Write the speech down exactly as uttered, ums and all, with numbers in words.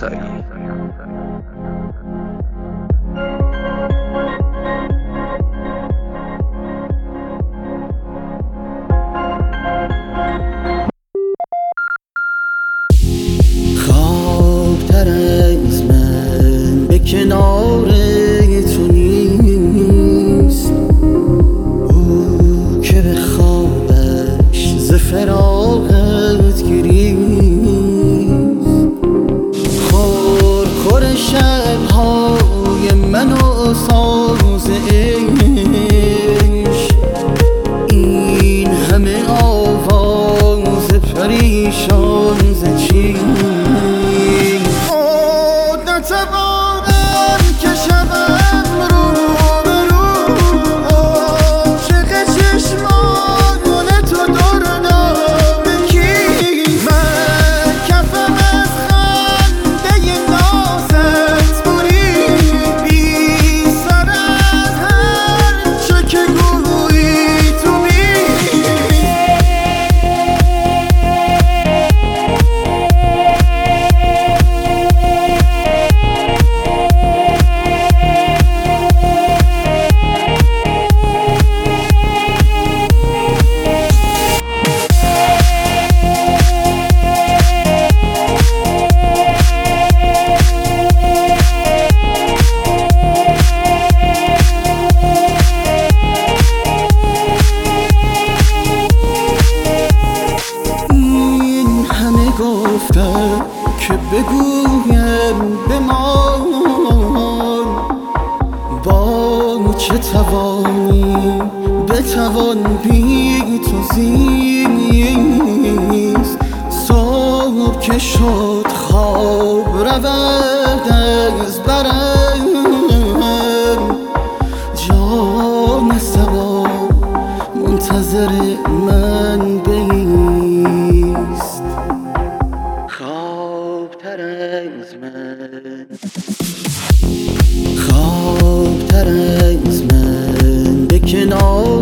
انصاری. خوابتر از من به کنار تو نیست، او که به خوابش ز فراغت گریست. خورخور شبهای من و ساز عشق، این همه آواز پریشان ز چیست؟ نتوانم که شبم رو به رو عاشق چشمان تو دردم بکیست. من کفم از خنده نازت برید، بی سر از هر چه که گویی تو گفتم که بگویم بمان، با چه توانی بتوان بی تو زیست. صبح که شد خواب رود از برم، جان صبا منتظر من بیست. خوابتر از من، خوابتر از من به کنار